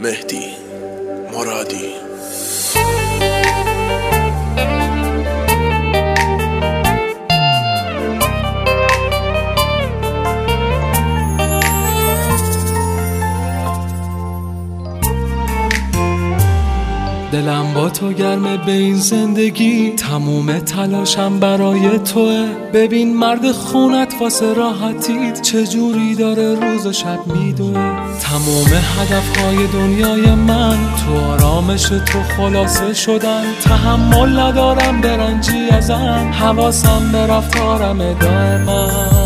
مهدی مرادی. دلم با تو گرمه به این زندگی، تموم تلاشم برای توه. ببین مرد خونت واسه راحتیت چجوری داره روز و شب میدوه. تموم هدفهای دنیای من تو آرامش تو خلاصه شدن. تحمل ندارم برنجی ازم، حواسم به رفتارم دائما.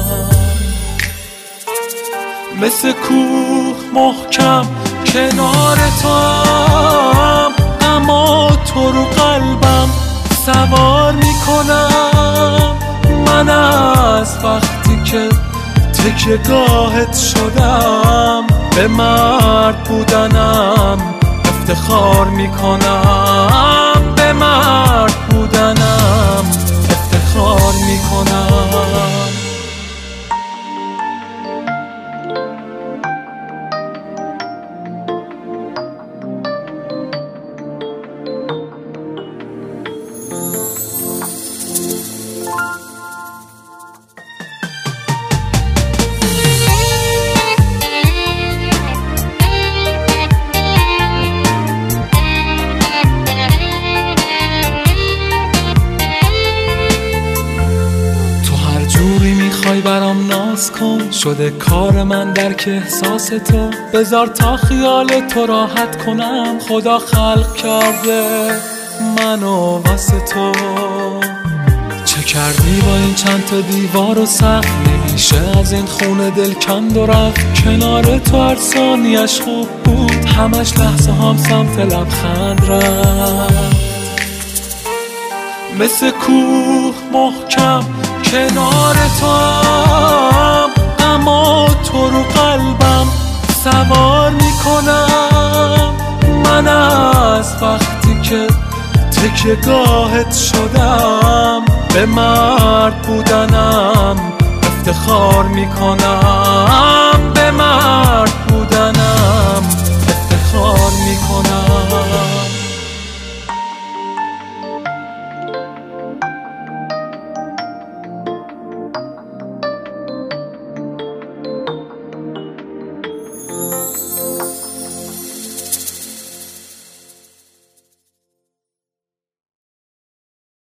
مثل کوه محکم کنار تو هم، اما تو رو قلبم سوار میکنم. من از وقتی که تکیه گاهت شدم، به مرد بودنم افتخار میکنم. به مرد بودنم افتخار میکنم. برام ناز کن، شده کار من درک احساس تو. بذار تا خیال تو راحت کنم، خدا خلق کرده منو واسه تو. چه کردی با این چند تا دیوار و سقف؟ نمیشه از این خونه دل کند و رفت. کنار تو هر ثانیش خوب بود، همش لحظه هم سمت لبخند رفت. مثل کوه محکم کنار تو هم، اما تو رو قلبم سوار میکنم. من از وقتی که تکیه گاهت شدم، به مرد بودنم افتخار میکنم. به مرد بودنم